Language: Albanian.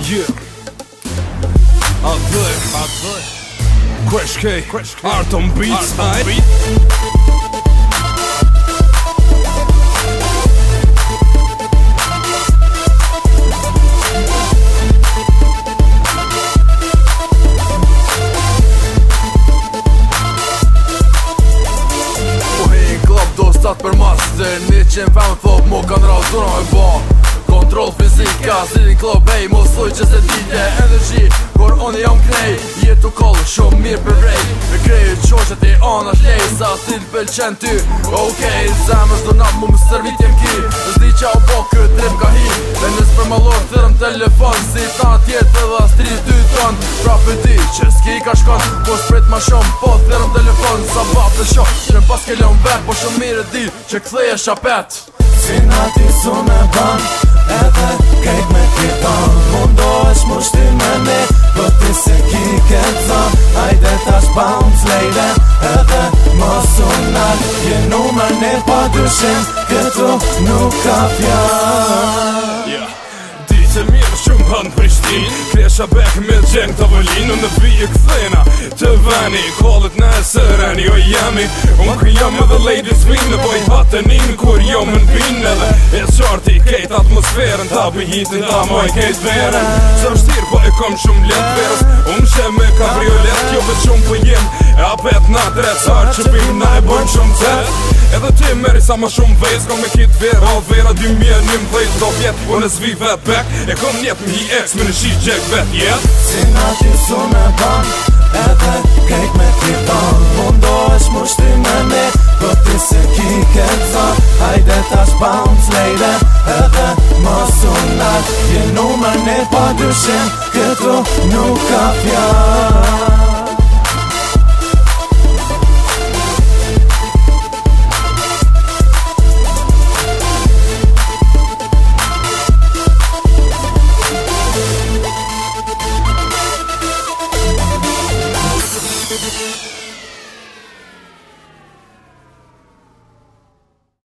Yeah. Crash K, Art on Beats. Dostat për master 105 thot mo kanë razuna me ba Kontrol fizika, si një klub ej Mos loj që se dite energy Kur unë jam knej Jetu kollë shumë mirë për rej Me krejë qoqet e ana shlej Sa si t'pëlqen ty Okej, zemës do nat mu më servit jem ki Zdi qa u po këtë drip ka hi Dhe nës për malor thërëm telefon Si ta tjetë edhe astri 2 ton Pra për ti që s'ki ka shkon Po s'prit ma shumë po thërëm telefon Sa bap të shok Që në pas kellon vet Po shumë mirë di që kthej e shapet Si nati su me ban Edhe kejt me kiton Mundo është mushti me ne Po ti se ki këtë zon Hajde tash bounce lejde Edhe mos unar Je numër ne pa dyshim Këtu nuk ka fjall Di që mirë shumë hënë Prishtin Kresha bek me gjeng të vëllin Unë vijë këthena të veni Kollet në sërën jo jemi Unë kë jam edhe ladies vinë Boj hatenin kur jo më n'bin Edhe e qarti kejt atmosferën Ta bëjitin ta moj kejt verën Së shtirë po e kom shumë let verës Unë shem me kabriolet Jo për shumë për jem E apet na dresar që bim na e bojnë shumë cet Edhe ti meri sa ma shumë vejt Kom me kit vera All vera 2011 Do vjet unë e zvi vet back E kom njet mi ex me në shi gjek vet jet Si nati su me ban Edhe kejt me kiton Mundo është mushti me ne Po ti se ki këtë zon Hajde tash bounce lejde Edhe mos unar Je numër ne pa dyshim Këtu nuk ka fjall